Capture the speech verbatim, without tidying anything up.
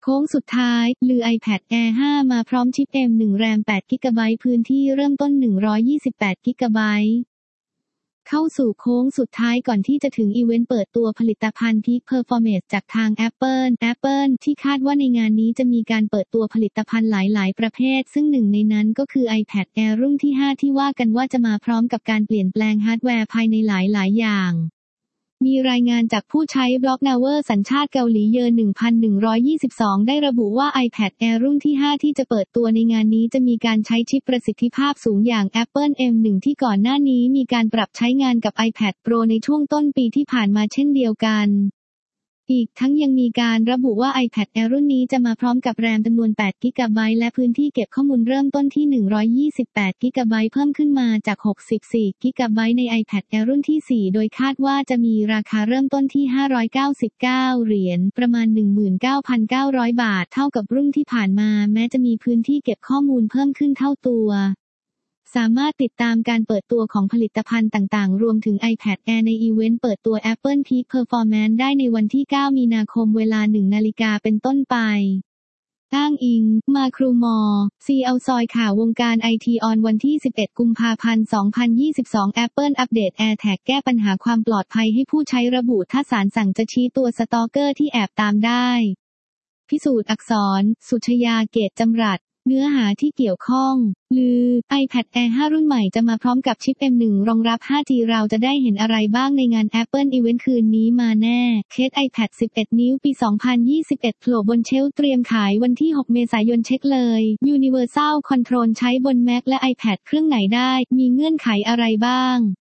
โค้งสุดท้ายลือ iPad Air ห้ามาพร้อมชิป เอ็ม หนึ่ง แรม แปด กิกะไบต์ พื้นที่เริ่มต้น หนึ่งร้อยยี่สิบแปด กิกะไบต์ เข้าสู่โค้งสุดท้ายก่อนที่จะถึงอีเวนต์เปิดตัวผลิตภัณฑ์ Peak Performance จากทาง Apple Apple ที่คาดว่าในงานนี้จะมีการเปิดตัวผลิตภัณฑ์หลายๆประเภทซึ่งหนึ่งในนั้นก็คือ iPad Air รุ่นที่ ห้าที่ว่ากันว่าจะมาพร้อมกับการเปลี่ยนแปลงฮาร์ดแวร์ภายในหลายๆอย่างมีรายงานจากผู้ใช้บล็อก Naver สัญชาติเกาหลีเยอ หนึ่งพันหนึ่งร้อยยี่สิบสอง ได้ระบุว่า iPad Air รุ่นที่ ห้าที่จะเปิดตัวในงานนี้จะมีการใช้ชิปประสิทธิภาพสูงอย่าง Apple เอ็ม หนึ่ง ที่ก่อนหน้านี้มีการปรับใช้งานกับ iPad Pro ในช่วงต้นปีที่ผ่านมาเช่นเดียวกันอีกทั้งยังมีการระบุว่า iPad Air รุ่นนี้จะมาพร้อมกับแรมจำนวน แปด กิกะไบต์และพื้นที่เก็บข้อมูลเริ่มต้นที่ หนึ่งร้อยยี่สิบแปด กิกะไบต์เพิ่มขึ้นมาจาก หกสิบสี่ กิกะไบต์ใน iPad Air รุ่นที่ สี่ โดยคาดว่าจะมีราคาเริ่มต้นที่ ห้าร้อยเก้าสิบเก้า เหรียญ ประมาณ หนึ่งหมื่นเก้าพันเก้าร้อย บาท เท่ากับรุ่นที่ผ่านมาแม้จะมีพื้นที่เก็บข้อมูลเพิ่มขึ้นเท่าตัวสามารถติดตามการเปิดตัวของผลิตภัณฑ์ต่างๆรวมถึง iPad Air ในอีเวนต์เปิดตัว Apple Peak Performance ได้ในวันที่ เก้า มีนาคมเวลา หนึ่ง นาฬิกาเป็นต้นไปอ้างอิง มาครูมอ ซี เอาซอยข่าววงการไอทีออนวันที่ สิบเอ็ด กุมภาพันธ์ สองพันยี่สิบสอง Apple อัปเดต AirTag แก้ปัญหาความปลอดภัยให้ผู้ใช้ระบุถ้าศาลสั่งจะชี้ตัวสตอกเกอร์ที่แอบตามได้พิสูจน์อักษร สุชยา เกตจำรัดเนื้อหาที่เกี่ยวข้องลือ iPad Air ห้า รุ่นใหม่จะมาพร้อมกับชิป เอ็ม หนึ่ง รองรับ ห้าจี เราจะได้เห็นอะไรบ้างในงาน Apple Event คืนนี้มาแน่เคส iPad สิบเอ็ด นิ้วปี สองพันยี่สิบเอ็ด โผล่บนเชลฟ์เตรียมขายวันที่ หก เมษายนเช็คเลย Universal Control ใช้บน Mac และ iPad เครื่องไหนได้มีเงื่อนไขอะไรบ้าง